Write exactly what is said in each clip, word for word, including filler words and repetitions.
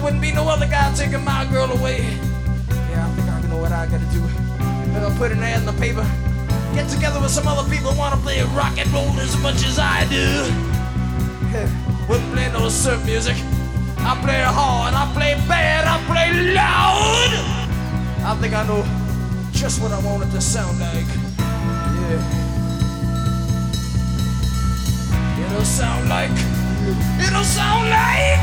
wouldn't be no other guy taking my girl away. Yeah, I think I know what I gotta do. I'll put an ad in the paper. Get together with some other people who wanna play rock and roll as much as I do. Wouldn't play no surf music. I play hard, I play bad, I play loud. I think I know just what I want it to sound like. Yeah. It'll sound like, it'll sound like.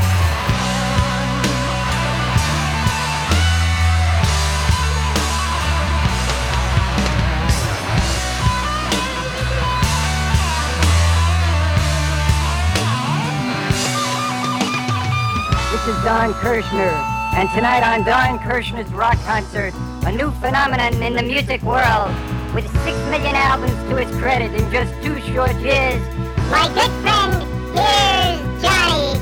This is Don Kirshner, and tonight on Don Kirshner's Rock Concert, a new phenomenon in the music world, with six million albums to his credit in just two short years. My good friend, here's Johnny.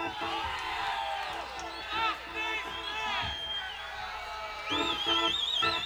Thank you.